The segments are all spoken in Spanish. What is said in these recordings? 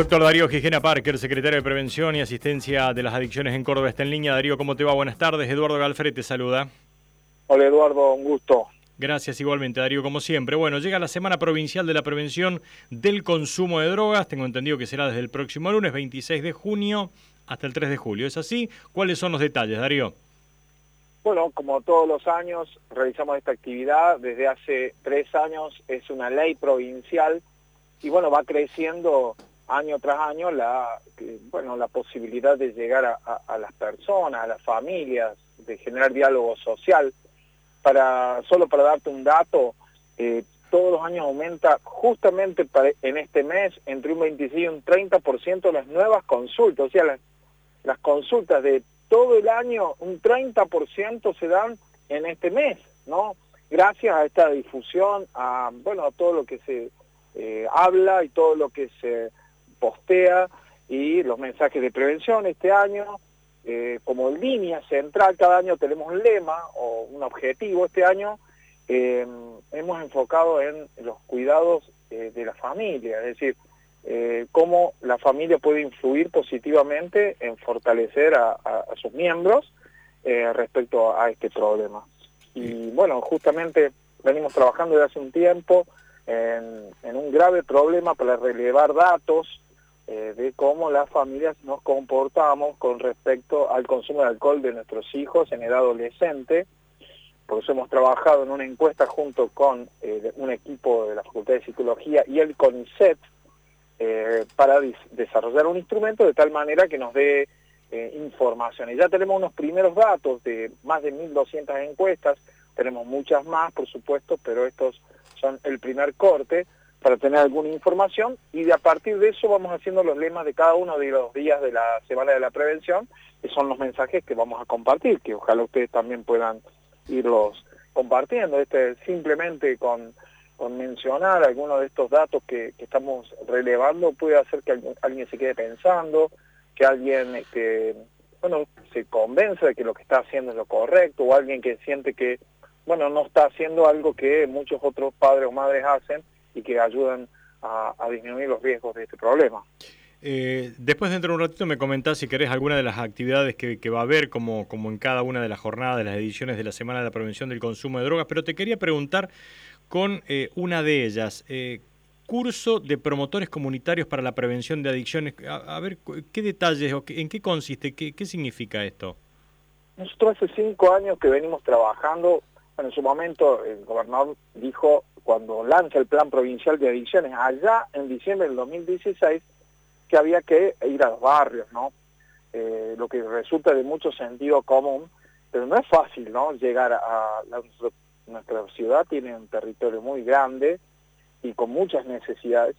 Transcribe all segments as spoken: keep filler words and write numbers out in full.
Doctor Darío Gijena Parker, secretario de Prevención y Asistencia de las Adicciones en Córdoba, está en línea. Darío, ¿cómo te va? Buenas tardes. Eduardo Galfré te saluda. Hola Eduardo, un gusto. Gracias igualmente, Darío, como siempre. Bueno, llega la Semana Provincial de la Prevención del Consumo de Drogas. Tengo entendido que será desde el próximo lunes, veintiséis de junio, hasta el tres de julio. ¿Es así? ¿Cuáles son los detalles, Darío? Bueno, como todos los años, realizamos esta actividad. Desde hace tres años es una ley provincial y bueno, va creciendo año tras año la, bueno, la posibilidad de llegar a, a, a las personas, a las familias, de generar diálogo social. Para, solo para darte un dato, eh, todos los años aumenta justamente para, en este mes entre un veinticinco y un treinta por ciento las nuevas consultas, o sea, las, las consultas de todo el año, un treinta por ciento se dan en este mes, ¿no? Gracias a esta difusión, a, bueno, a todo lo que se eh, habla y todo lo que se postea y los mensajes de prevención este año. Eh, como línea central, cada año tenemos un lema o un objetivo. Este año eh, hemos enfocado en los cuidados eh, de la familia, es decir, eh, cómo la familia puede influir positivamente en fortalecer a, a, a sus miembros eh, respecto a este problema. Y bueno, justamente venimos trabajando desde hace un tiempo en, en un grave problema para relevar datos Eh, de cómo las familias nos comportamos con respecto al consumo de alcohol de nuestros hijos en edad adolescente. Por eso hemos trabajado en una encuesta junto con eh, un equipo de la Facultad de Psicología y el CONICET eh, para desarrollar un instrumento de tal manera que nos dé eh, información. Y ya tenemos unos primeros datos de más de mil doscientas encuestas, tenemos muchas más, por supuesto, pero estos son el primer corte para tener alguna información, y de a partir de eso vamos haciendo los lemas de cada uno de los días de la Semana de la Prevención, que son los mensajes que vamos a compartir, que ojalá ustedes también puedan irlos compartiendo. Este, simplemente con, con mencionar algunos de estos datos que, que estamos relevando puede hacer que alguien, alguien se quede pensando, que alguien este, bueno, se convenza de que lo que está haciendo es lo correcto, o alguien que siente que bueno, no está haciendo algo que muchos otros padres o madres hacen y que ayudan a, a disminuir los riesgos de este problema. Eh, después, dentro de un ratito, me comentás, si querés, alguna de las actividades que, que va a haber, como, como en cada una de las jornadas, de las ediciones de la Semana de la Prevención del Consumo de Drogas, pero te quería preguntar con eh, una de ellas, eh, curso de promotores comunitarios para la prevención de adicciones. A, a ver, ¿qué detalles o qué, en qué consiste, qué, qué significa esto? Nosotros hace cinco años que venimos trabajando. Bueno, en su momento el gobernador dijo, cuando lanza el Plan Provincial de Adicciones, allá en diciembre del dos mil dieciséis, que había que ir a los barrios, ¿no? Eh, lo que resulta de mucho sentido común, pero no es fácil, ¿no? Llegar a la, nuestra ciudad tiene un territorio muy grande y con muchas necesidades,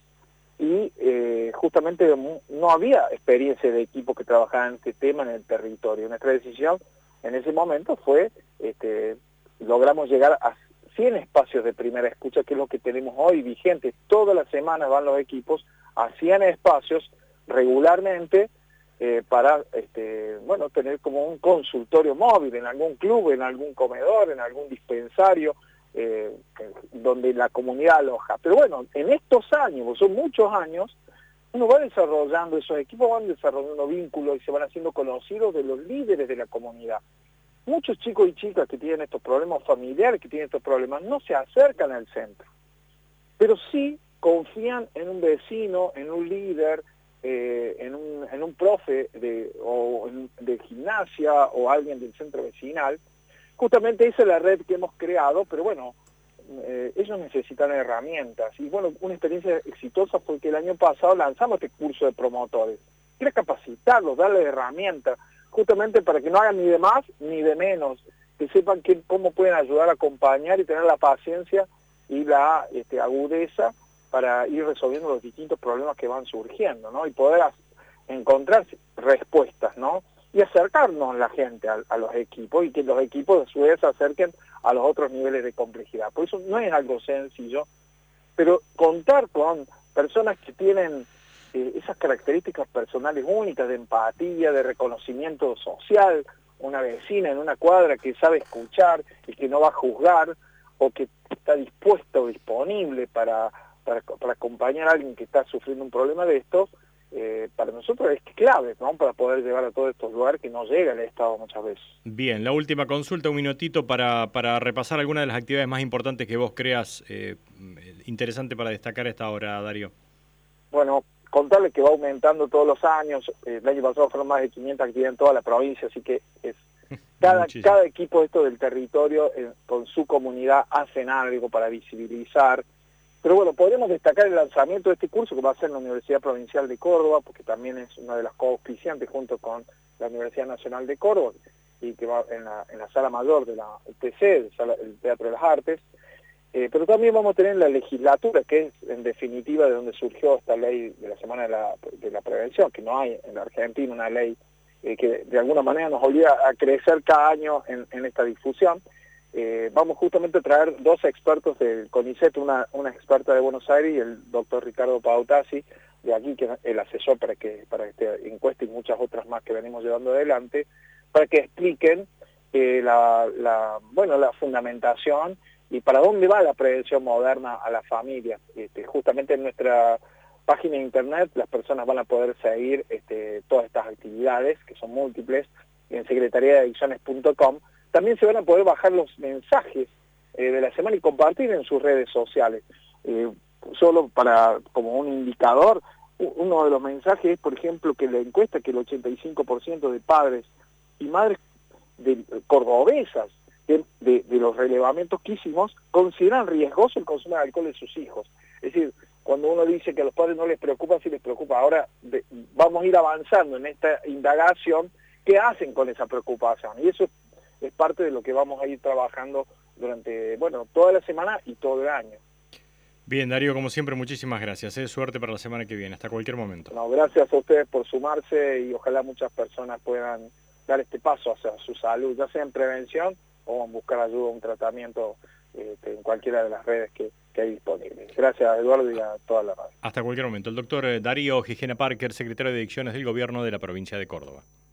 y eh, justamente no había experiencia de equipo que trabajara en este tema en el territorio. Nuestra decisión en ese momento fue, este, logramos llegar a cien espacios de primera escucha, que es lo que tenemos hoy vigente. Todas las semanas van los equipos a cien espacios regularmente eh, para este, bueno, tener como un consultorio móvil en algún club, en algún comedor, en algún dispensario, eh, donde la comunidad aloja. Pero bueno, en estos años, son muchos años, uno va desarrollando, esos equipos van desarrollando vínculos y se van haciendo conocidos de los líderes de la comunidad. Muchos chicos y chicas que tienen estos problemas familiares, que tienen estos problemas, no se acercan al centro, pero sí confían en un vecino, en un líder, eh, en, un, en un profe de, o en, de gimnasia o alguien del centro vecinal. Justamente esa es la red que hemos creado, pero bueno, eh, ellos necesitan herramientas. Y bueno, una experiencia exitosa fue que el año pasado lanzamos este curso de promotores. Quiere capacitarlos, darles herramientas, justamente para que no hagan ni de más ni de menos, que sepan que, cómo pueden ayudar a acompañar y tener la paciencia y la este, agudeza para ir resolviendo los distintos problemas que van surgiendo, ¿no? Y poder encontrar respuestas, ¿no? Y acercarnos la gente a, a los equipos, y que los equipos a su vez se acerquen a los otros niveles de complejidad. Por eso no es algo sencillo, pero contar con personas que tienen eh, esas características personales únicas, de empatía, de reconocimiento social, una vecina en una cuadra que sabe escuchar y que no va a juzgar, o que está dispuesta o disponible para, para, para acompañar a alguien que está sufriendo un problema de estos, eh, para nosotros es clave, ¿no? Para poder llegar a todos estos lugares que no llega el Estado muchas veces. Bien, la última consulta, un minutito para, para repasar algunas de las actividades más importantes que vos creas eh, interesante para destacar a esta hora, Darío. Bueno, contarles que va aumentando todos los años, eh, el año pasado fueron más de quinientas actividades en toda la provincia, así que es cada, cada equipo esto del territorio eh, con su comunidad hacen algo para visibilizar. Pero bueno, podríamos destacar el lanzamiento de este curso que va a ser en la Universidad Provincial de Córdoba, porque también es una de las coauspiciantes junto con la Universidad Nacional de Córdoba, y que va en la, en la sala mayor de la T C, el, sala, el Teatro de las Artes. Eh, pero también vamos a tener la legislatura, que es en definitiva de donde surgió esta ley de la Semana de la, de la Prevención, que no hay en la Argentina una ley eh, que de alguna manera nos obliga a crecer cada año en, en esta difusión. Eh, vamos justamente a traer dos expertos del CONICET, una, una experta de Buenos Aires y el doctor Ricardo Pautasi, de aquí, que es el asesor para que para esta encuesta y muchas otras más que venimos llevando adelante, para que expliquen eh, la, la, bueno, la fundamentación y para dónde va la prevención moderna a la familia. Este, justamente en nuestra página de internet las personas van a poder seguir este, todas estas actividades, que son múltiples, en secretaría de adicciones punto com. También se van a poder bajar los mensajes eh, de la semana y compartir en sus redes sociales. Eh, solo para como un indicador, uno de los mensajes es, por ejemplo, que la encuesta que el ochenta y cinco por ciento de padres y madres de, cordobesas de, de, de los relevamientos que hicimos consideran riesgoso el consumo de alcohol de sus hijos. Es decir, cuando uno dice que a los padres no les preocupa, sí les preocupa. Ahora de, vamos a ir avanzando en esta indagación, ¿qué hacen con esa preocupación? Y eso es parte de lo que vamos a ir trabajando durante, bueno, toda la semana y todo el año. Bien, Darío, como siempre, muchísimas gracias. ¿eh? Suerte para la semana que viene, hasta cualquier momento. No, gracias a ustedes por sumarse y ojalá muchas personas puedan dar este paso hacia su salud, ya sea en prevención o en buscar ayuda, un tratamiento este, en cualquiera de las redes que, que hay disponibles. Gracias, Eduardo, y a toda la radio. Hasta cualquier momento. El doctor Darío Gijena Parker, secretario de Adicciones del Gobierno de la provincia de Córdoba.